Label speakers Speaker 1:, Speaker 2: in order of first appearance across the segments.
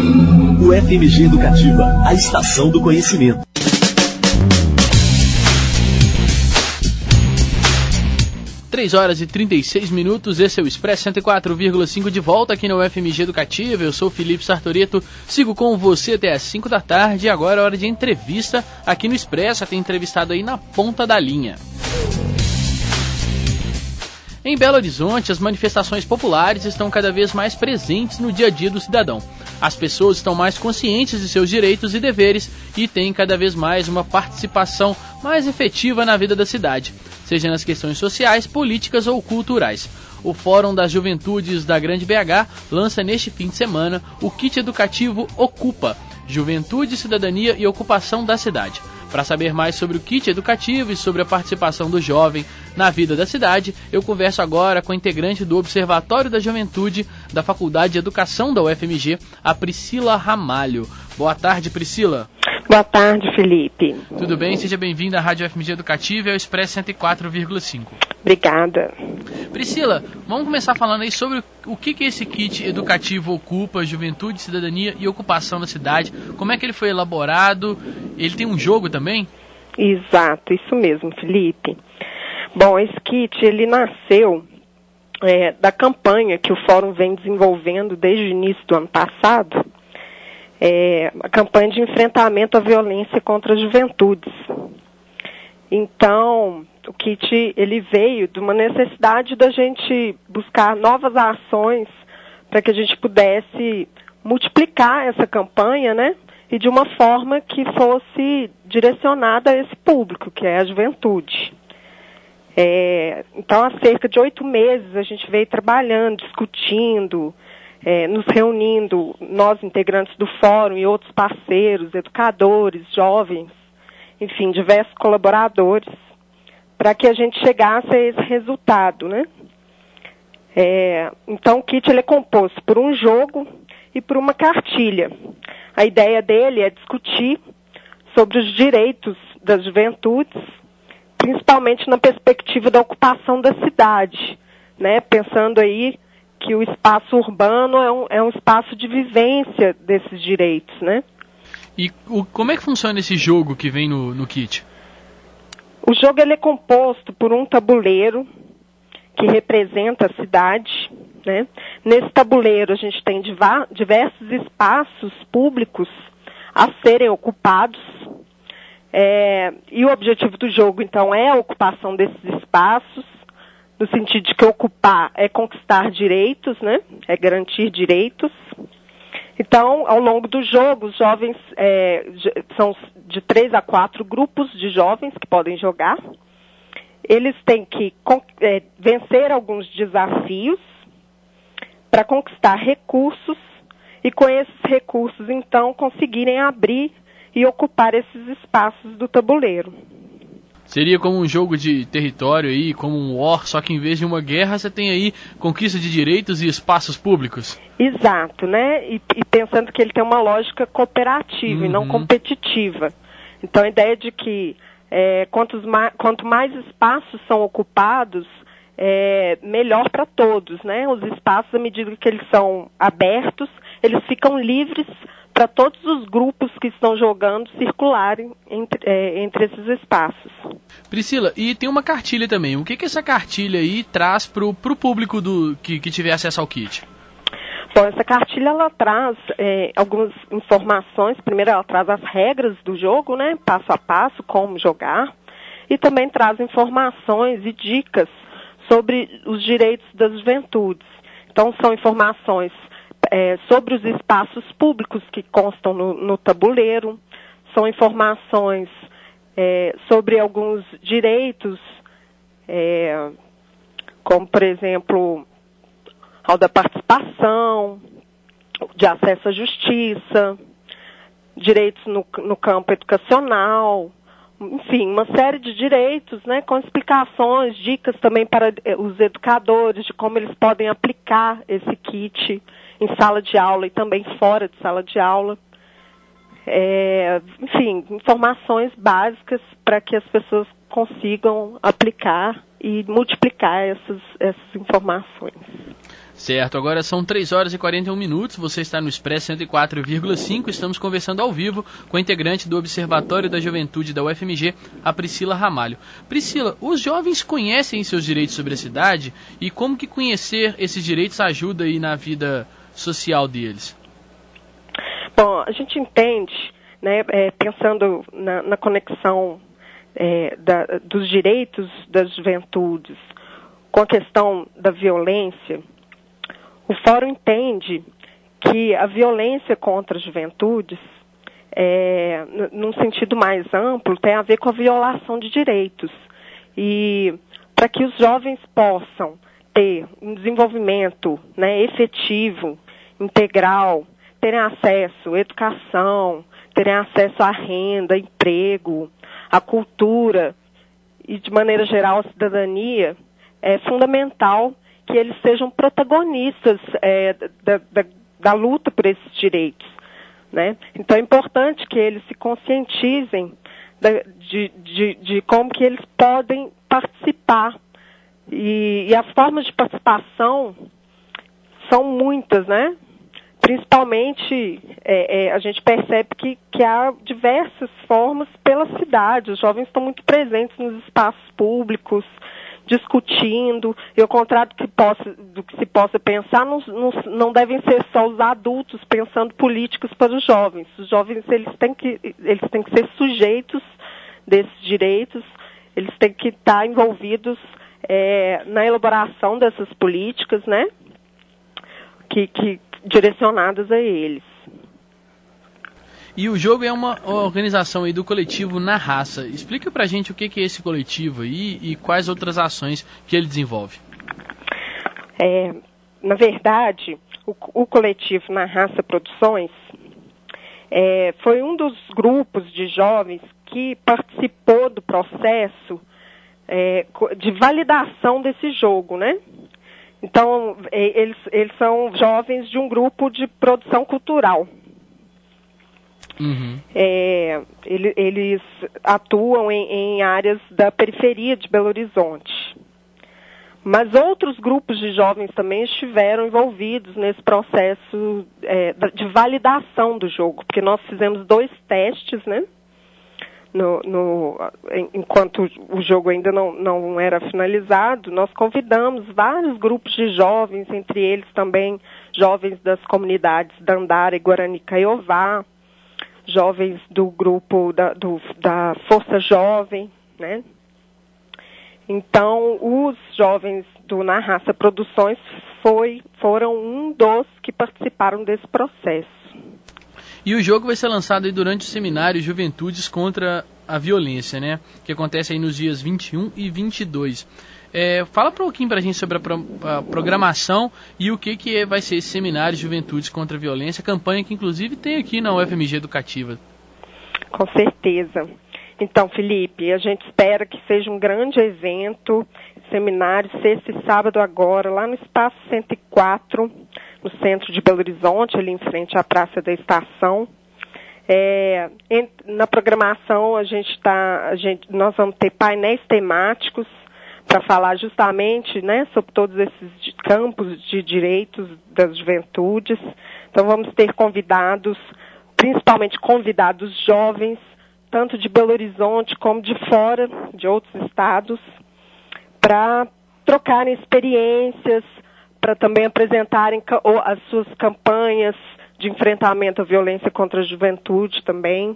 Speaker 1: O FMG Educativa, a estação do conhecimento.
Speaker 2: Três horas e 36 minutos, esse é o Expresso 104,5 de volta aqui no FMG Educativa. Eu sou Felipe Sartoreto, sigo com você até às 5 da tarde e agora é hora de entrevista aqui no Expresso. Tem entrevistado aí na ponta da linha. Em Belo Horizonte, as manifestações populares estão cada vez mais presentes no dia a dia do cidadão. As pessoas estão mais conscientes de seus direitos e deveres e têm cada vez mais uma participação mais efetiva na vida da cidade, seja nas questões sociais, políticas ou culturais. O Fórum das Juventudes da Grande BH lança neste fim de semana o kit educativo Ocupa, Juventude, Cidadania e Ocupação da Cidade. Para saber mais sobre o kit educativo e sobre a participação do jovem na vida da cidade, eu converso agora com a integrante do Observatório da Juventude da Faculdade de Educação da UFMG, a Priscila Ramalho. Boa tarde, Priscila.
Speaker 3: Boa tarde, Felipe.
Speaker 2: Tudo bem? Seja bem-vinda à Rádio UFMG Educativa e ao Expresso 104,5.
Speaker 3: Obrigada.
Speaker 2: Priscila, vamos começar falando aí sobre o que esse kit educativo Ocupa, Juventude, Cidadania e Ocupação da Cidade. Como é que ele foi elaborado? Ele tem um jogo também?
Speaker 3: Exato, isso mesmo, Felipe. Bom, esse kit, ele nasceu da campanha que o Fórum vem desenvolvendo desde o início do ano passado, a campanha de enfrentamento à violência contra as juventudes. Então, o kit, ele veio de uma necessidade da gente buscar novas ações para que a gente pudesse multiplicar essa campanha, né? E de uma forma que fosse direcionada a esse público, que é a juventude. Então, há cerca de 8 meses, a gente veio trabalhando, discutindo, nos reunindo, nós integrantes do fórum e outros parceiros, educadores, jovens, enfim, diversos colaboradores, para que a gente chegasse a esse resultado, né? Então, o kit ele é composto por um jogo e por uma cartilha. A ideia dele é discutir sobre os direitos das juventudes, principalmente na perspectiva da ocupação da cidade, né? Pensando aí que o espaço urbano é um espaço de vivência desses direitos, né?
Speaker 2: E como é que funciona esse jogo que vem no kit?
Speaker 3: O jogo ele é composto por um tabuleiro que representa a cidade, né? Nesse tabuleiro a gente tem diversos espaços públicos a serem ocupados. E o objetivo do jogo, então, é a ocupação desses espaços, no sentido de que ocupar é conquistar direitos, né? É garantir direitos. Então, ao longo do jogo, os jovens são de 3 a 4 grupos de jovens que podem jogar. Eles têm que vencer alguns desafios para conquistar recursos e, com esses recursos, então, conseguirem abrir e ocupar esses espaços do tabuleiro.
Speaker 2: Seria como um jogo de território aí, como um war, só que em vez de uma guerra você tem aí conquista de direitos e espaços públicos.
Speaker 3: Exato, né? E pensando que ele tem uma lógica cooperativa e não competitiva. Então a ideia de que quanto mais espaços são ocupados, melhor para todos, né? Os espaços, à medida que eles são abertos, eles ficam livres para todos os grupos que estão jogando circularem entre esses espaços.
Speaker 2: Priscila, e tem uma cartilha também. O que essa cartilha aí traz para o público que tiver acesso ao kit?
Speaker 3: Bom, essa cartilha ela traz algumas informações. Primeiro ela traz as regras do jogo, né? Passo a passo, como jogar. E também traz informações e dicas sobre os direitos das juventudes. Então são informações sobre os espaços públicos que constam no tabuleiro, são informações sobre alguns direitos, como, por exemplo, ao da participação, de acesso à justiça, direitos no campo educacional, enfim, uma série de direitos, né, com explicações, dicas também para os educadores de como eles podem aplicar esse kit em sala de aula e também fora de sala de aula. Enfim, informações básicas para que as pessoas consigam aplicar e multiplicar essas informações.
Speaker 2: Certo, agora são 3 horas e 41 minutos, você está no Expresso 104,5, estamos conversando ao vivo com a integrante do Observatório da Juventude da UFMG, a Priscila Ramalho. Priscila, os jovens conhecem seus direitos sobre a cidade e como que conhecer esses direitos ajuda aí na vida social deles?
Speaker 3: Bom, a gente entende, né, pensando na conexão dos direitos das juventudes com a questão da violência, o Fórum entende que a violência contra as juventudes, num sentido mais amplo, tem a ver com a violação de direitos. E para que os jovens possam ter um desenvolvimento, né, efetivo, integral, terem acesso à educação, terem acesso à renda, emprego, à cultura e, de maneira geral, à cidadania, é fundamental que eles sejam protagonistas da luta por esses direitos, né? Então é importante que eles se conscientizem de como que eles podem participar. E as formas de participação são muitas, né? Principalmente, a gente percebe que há diversas formas pela cidade. Os jovens estão muito presentes nos espaços públicos, discutindo, e ao contrário do que se possa pensar, não devem ser só os adultos pensando políticas para os jovens. Os jovens eles têm que ser sujeitos desses direitos, eles têm que estar envolvidos na elaboração dessas políticas, né, que direcionadas a eles.
Speaker 2: E o jogo é uma organização aí do coletivo Na Raça. Explica pra gente o que é esse coletivo aí e quais outras ações que ele desenvolve.
Speaker 3: Na verdade, o coletivo Na Raça Produções foi um dos grupos de jovens que participou do processo de validação desse jogo, né? Então, eles são jovens de um grupo de produção cultural.
Speaker 2: Uhum.
Speaker 3: Eles atuam em áreas da periferia de Belo Horizonte. Mas outros grupos de jovens também estiveram envolvidos nesse processo de validação do jogo, porque nós fizemos 2 testes, né? Enquanto o jogo ainda não era finalizado, nós convidamos vários grupos de jovens, entre eles também jovens das comunidades Dandara e Guarani Caiová, jovens do grupo da Força Jovem, né? Então, os jovens do Na Raça Produções foram um dos que participaram desse processo.
Speaker 2: E o jogo vai ser lançado aí durante o seminário Juventudes contra a Violência, né? Que acontece aí nos dias 21 e 22. Fala um pouquinho pra gente sobre a programação e o que vai ser esse seminário Juventudes contra a Violência, campanha que inclusive tem aqui na UFMG Educativa.
Speaker 3: Com certeza. Então, Felipe, a gente espera que seja um grande evento, seminário, sexta e sábado agora, lá no Espaço 104, no centro de Belo Horizonte, ali em frente à Praça da Estação. Na programação, nós vamos ter painéis temáticos para falar justamente, né, sobre todos esses campos de direitos das juventudes. Então, vamos ter convidados, principalmente convidados jovens, tanto de Belo Horizonte como de fora, de outros estados, para trocarem experiências, para também apresentarem as suas campanhas de enfrentamento à violência contra a juventude também.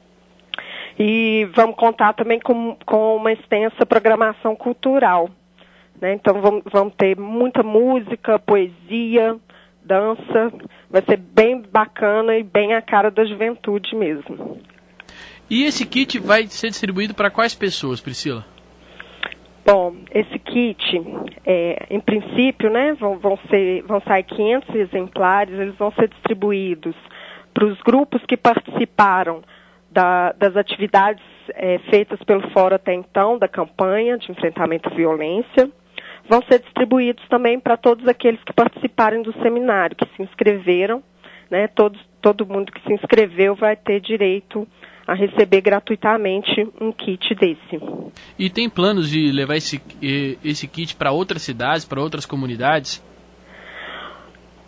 Speaker 3: E vamos contar também com uma extensa programação cultural, né? Então vamos ter muita música, poesia, dança. Vai ser bem bacana e bem a cara da juventude mesmo.
Speaker 2: E esse kit vai ser distribuído para quais pessoas, Priscila?
Speaker 3: Bom, esse kit, em princípio, né, vão sair 500 exemplares, eles vão ser distribuídos para os grupos que participaram das atividades feitas pelo Fórum até então, da campanha de enfrentamento à violência. Vão ser distribuídos também para todos aqueles que participarem do seminário, que se inscreveram, né, todo mundo que se inscreveu vai ter direito a receber gratuitamente um kit desse.
Speaker 2: E tem planos de levar esse kit para outras cidades, para outras comunidades?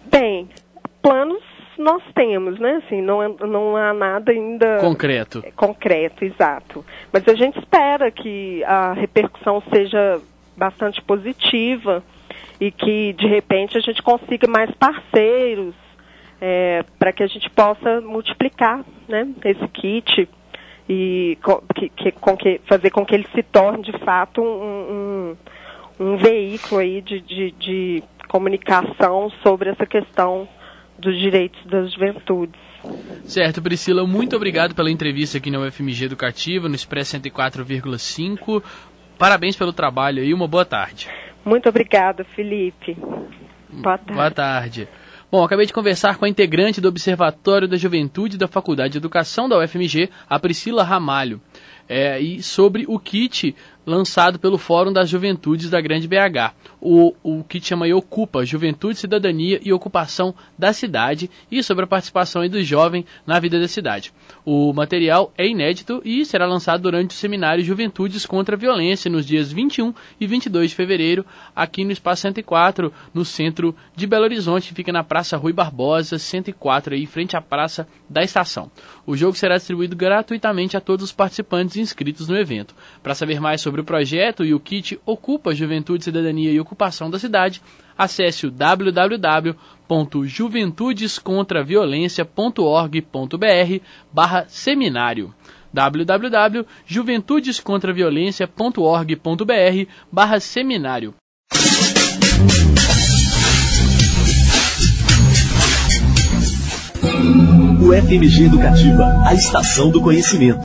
Speaker 3: Bem, planos nós temos, né? Assim, não há nada ainda
Speaker 2: concreto,
Speaker 3: exato. Mas a gente espera que a repercussão seja bastante positiva e que, de repente, a gente consiga mais parceiros para que a gente possa multiplicar, né, esse kit e fazer com que ele se torne, de fato, um veículo aí de comunicação sobre essa questão dos direitos das juventudes.
Speaker 2: Certo, Priscila, muito obrigado pela entrevista aqui na UFMG Educativa, no Expresso 104,5. Parabéns pelo trabalho aí, uma boa tarde.
Speaker 3: Muito obrigada, Felipe. Boa tarde.
Speaker 2: Boa tarde. Bom, acabei de conversar com a integrante do Observatório da Juventude da Faculdade de Educação da UFMG, a Priscila Ramalho, e sobre o kit lançado pelo Fórum das Juventudes da Grande BH. O kit chama Ocupa, Juventude, Cidadania e Ocupação da Cidade, e sobre a participação do jovem na vida da cidade. O material é inédito e será lançado durante o seminário Juventudes contra a Violência, nos dias 21 e 22 de fevereiro, aqui no Espaço 104, no centro de Belo Horizonte, fica na Praça Rui Barbosa, 104, aí, em frente à Praça da Estação. O jogo será distribuído gratuitamente a todos os participantes inscritos no evento. Para saber mais sobre o projeto e o kit Ocupa, Juventude, Cidadania e Ocupação da Cidade, acesse o www.juventudescontraviolencia.org.br/seminário www.juventudescontraviolencia.org.br/seminário.
Speaker 1: UFMG Educativa, a estação do conhecimento.